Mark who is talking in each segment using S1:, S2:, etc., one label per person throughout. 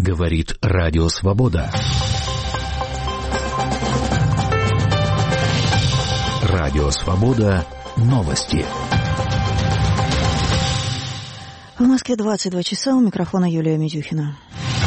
S1: Говорит Радио Свобода. Радио Свобода. Новости.
S2: В Москве 22 часа. У микрофона Юлия Медюхина.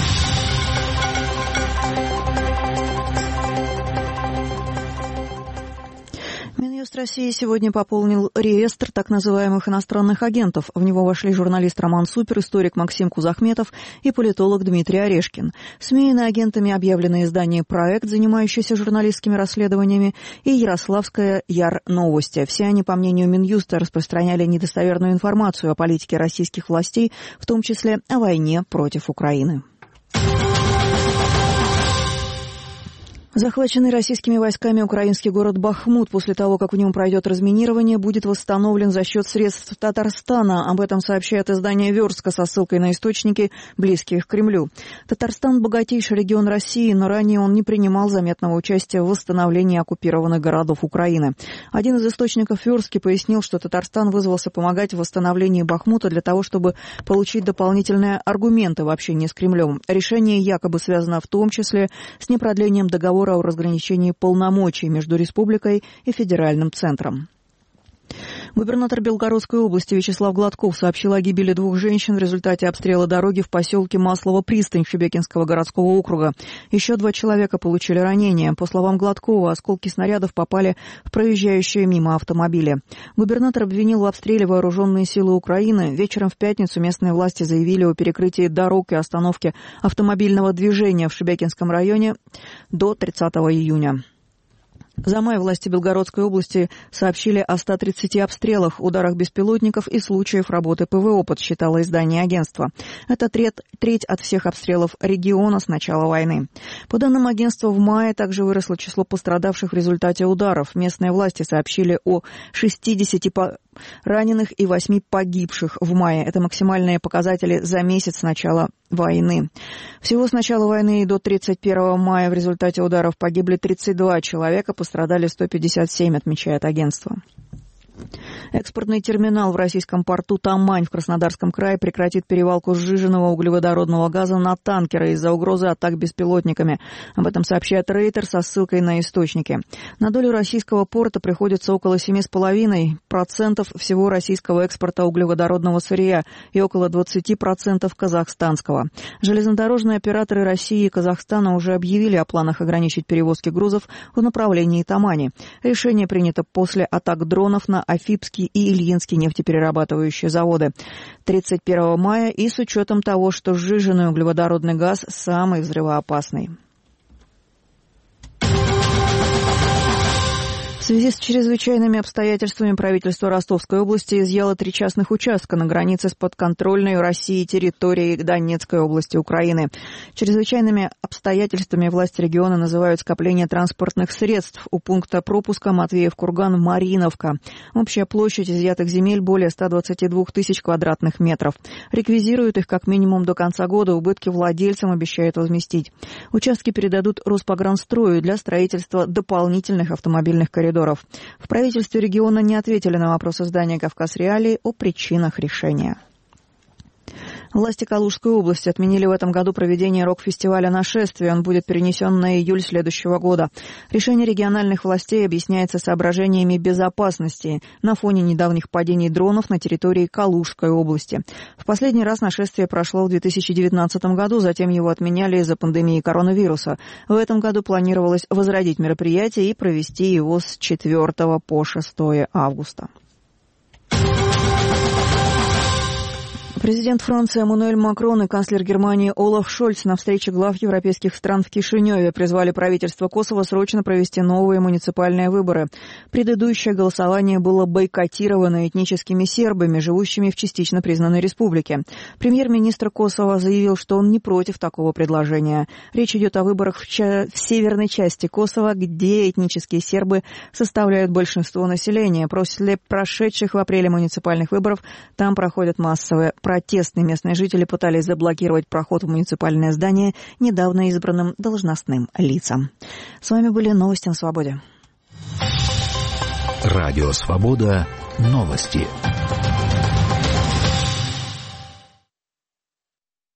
S2: Минюст России сегодня пополнил реестр так называемых иностранных агентов. В него вошли журналист Роман Супер, историк Максим Кузахметов и политолог Дмитрий Орешкин. СМИ агентами объявлены издание «Проект», занимающееся журналистскими расследованиями, и Ярославская Яр-Новости. Все они, по мнению Минюста, распространяли недостоверную информацию о политике российских властей, в том числе о войне против Украины. Захваченный российскими войсками украинский город Бахмут после того, как в нем пройдет разминирование, будет восстановлен за счет средств Татарстана. Об этом сообщает издание «Верстка» со ссылкой на источники, близкие к Кремлю. Татарстан – богатейший регион России, но ранее он не принимал заметного участия в восстановлении оккупированных городов Украины. Один из источников «Верстки» пояснил, что Татарстан вызвался помогать в восстановлении Бахмута для того, чтобы получить дополнительные аргументы в общении с Кремлем. Решение якобы связано в том числе с непродлением договора о разграничении полномочий между республикой и федеральным центром. Губернатор Белгородской области Вячеслав Гладков сообщил о гибели 2 женщин в результате обстрела дороги в поселке Маслово-Пристань Шебекинского городского округа. Еще 2 человека получили ранения. По словам Гладкова, осколки снарядов попали в проезжающие мимо автомобили. Губернатор обвинил в обстреле вооруженные силы Украины. Вечером в пятницу местные власти заявили о перекрытии дорог и остановке автомобильного движения в Шебекинском районе до 30 июня. За май власти Белгородской области сообщили о 130 обстрелах, ударах беспилотников и случаев работы ПВО, подсчитало издание агентства. Это треть от всех обстрелов региона с начала войны. По данным агентства, в мае также выросло число пострадавших в результате ударов. Местные власти сообщили о 60 раненых и 8 погибших в мае. Это максимальные показатели за месяц с начала войны. Всего с начала войны и до 31 мая в результате ударов погибли 32 человека, пострадали 157, отмечает агентство. Экспортный терминал в российском порту Тамань в Краснодарском крае прекратит перевалку сжиженного углеводородного газа на танкеры из-за угрозы атак беспилотниками. Об этом сообщает Рейтер со ссылкой на источники. На долю российского порта приходится около 7,5% всего российского экспорта углеводородного сырья и около 20% казахстанского. Железнодорожные операторы России и Казахстана уже объявили о планах ограничить перевозки грузов в направлении Тамани. Решение принято после атак дронов на Афипский и Ильинский нефтеперерабатывающие заводы 31 мая и с учетом того, что сжиженный углеводородный газ самый взрывоопасный. В связи с чрезвычайными обстоятельствами правительство Ростовской области изъяло 3 частных участка на границе с подконтрольной России территорией Донецкой области Украины. Чрезвычайными обстоятельствами власти региона называют скопление транспортных средств у пункта пропуска Матвеев-Курган-Мариновка. Общая площадь изъятых земель более 122 тысяч квадратных метров. Реквизируют их как минимум до конца года, убытки владельцам обещают возместить. Участки передадут Роспогранстрою для строительства дополнительных автомобильных коридоров. В правительстве региона не ответили на вопрос издания «Кавказ Реалии» о причинах решения. Власти Калужской области отменили в этом году проведение рок-фестиваля «Нашествие». Он будет перенесен на июль следующего года. Решение региональных властей объясняется соображениями безопасности на фоне недавних падений дронов на территории Калужской области. В последний раз «Нашествие» прошло в 2019 году, затем его отменяли из-за пандемии коронавируса. В этом году планировалось возродить мероприятие и провести его с 4 по 6 августа. Президент Франции Эммануэль Макрон и канцлер Германии Олаф Шольц на встрече глав европейских стран в Кишиневе призвали правительство Косово срочно провести новые муниципальные выборы. Предыдущее голосование было бойкотировано этническими сербами, живущими в частично признанной республике. Премьер-министр Косово заявил, что он не против такого предложения. Речь идет о выборах в северной части Косово, где этнические сербы составляют большинство населения. После прошедших в апреле муниципальных выборов там проходят массовые протесты. Местные жители пытались заблокировать проход в муниципальное здание недавно избранным должностным лицам. С вами были новости на Свободе.
S1: Радио Свобода. Новости.